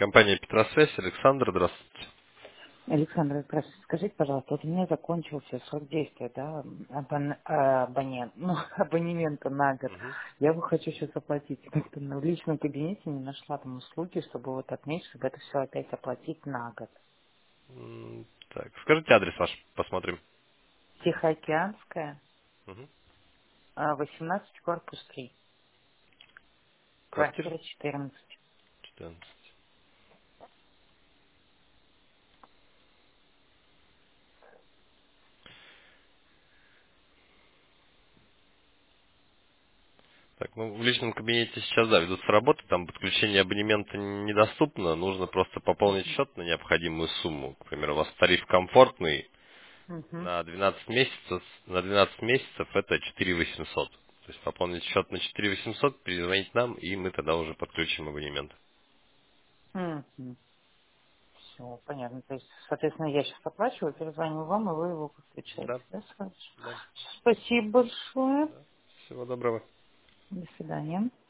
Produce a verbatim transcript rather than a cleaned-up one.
Компания Петросвязь. Александр, здравствуйте. Александр, здравствуйте. Скажите, пожалуйста, вот у меня закончился срок действия, да, абон- а, абонент, ну, абонемента на год. Мгм. Я бы хочу сейчас оплатить. Как-то в личном кабинете не нашла там услуги, чтобы вот отметить, чтобы это все опять оплатить на год. М, Так, скажите адрес ваш, посмотрим. Тихоокеанская, Мгм. а, восемнадцать, корпус три, Квартира квартира четырнадцать. четырнадцать. Так, ну в личном кабинете сейчас, да, ведутся работы, там подключение абонемента недоступно, нужно просто пополнить Угу. счет на необходимую сумму. К примеру, у вас тариф комфортный Угу. на двенадцать месяцев, на двенадцать месяцев это четыре восемьсот. То есть пополнить счет на четыре восемьсот, перезвонить нам, и мы тогда уже подключим абонемент. Угу. Все, понятно. То есть, соответственно, я сейчас оплачиваю, перезвоню вам, и вы его подключаете, Да, да, сразу? да, Спасибо большое. да. Всего доброго. До свидания.